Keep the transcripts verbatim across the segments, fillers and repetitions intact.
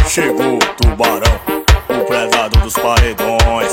Chegou o tubarão, o predador dos paredões.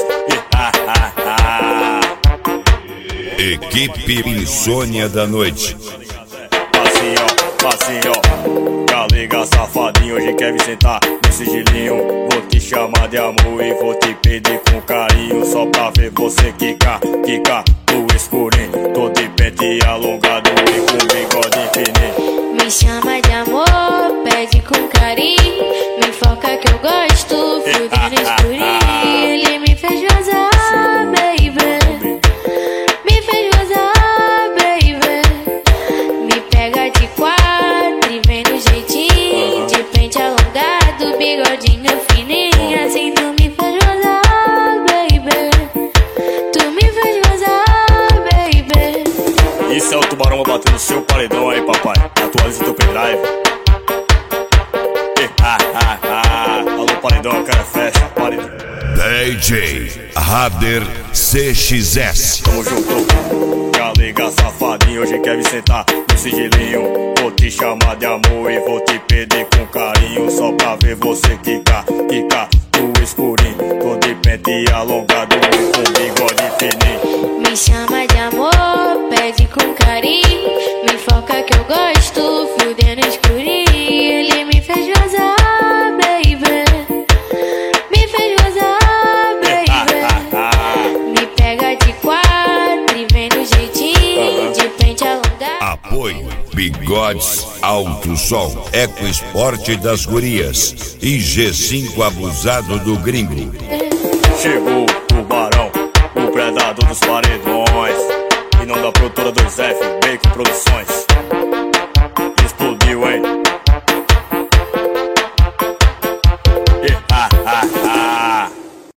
Equipe Insônia da Noite. Assim ó, assim ó, galega safadinho, hoje quer me sentar no sigilinho. Vou te chamar de amor e vou te pedir com carinho, só pra ver você quicar, quicar no escurinho. Tô de pente alongado e com bigode fininho. Me chama de amor, pede com carinho, me foca que eu gosto, fudendo escurinho. Ele me fez gozar, baby, me fez gozar, baby. Me pega de quatro e vem no jeitinho, de pente alongado, bigodinho fininho. Assim tu me fez gozar, baby, tu me fez gozar, baby. Isso é o tubarão batendo no seu paredão aí, papai. Atualiza teu pendrive. Alô, paredão, cara, fecha, paredão. D J Rader C X S. Tamo junto, galega safadinho, hoje quer me sentar no sigilinho. Vou te chamar de amor e vou te pedir com carinho, só pra ver você quicar, quicar no escurinho. Tô de pente alongado e com bigode fininho. Me chama de amor, pede com carinho, me foca que eu gosto, fudendo escurinho. Ele me fez gozar, baby, me fez gozar, baby. Me pega de quatro e vem no jeitinho, de pente alongado. Apoio Bigodes Alto Som, Eco Esporte das Gurias e G cinco Abusado do Gringo. Chegou o tubarão, o predador dos paredões, e não da produtora dois F, Bacon Produções. Explodiu, hein?